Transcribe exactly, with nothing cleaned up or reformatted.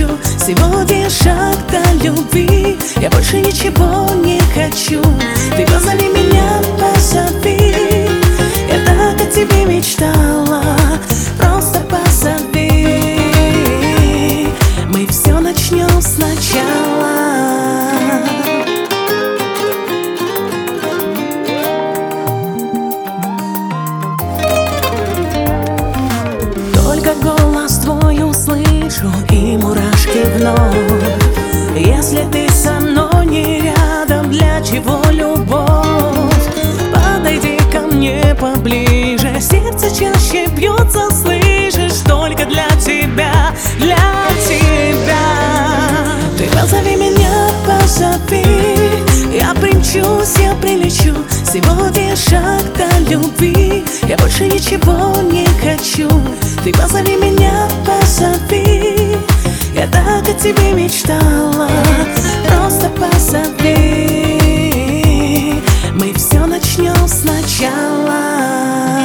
примчу. Сегодня шаг до любви, я больше ничего не хочу. Ты позови меня, позови, я так о тебе мечтала. Просто позови, мы все начнем сначала. Только голос твой услышу, и мурашки вновь. Если ты со мной не рядом, для чего любовь? Подойди ко мне поближе, сердце чаще бьется, слышишь? Только для тебя, для тебя. Ты позови меня, позови, я примчусь, я прилечу. Сегодня шаг до любви, я больше ничего не хочу. Ты позови меня, позови, я так о тебе мечтала. Просто позови, мы все начнем сначала.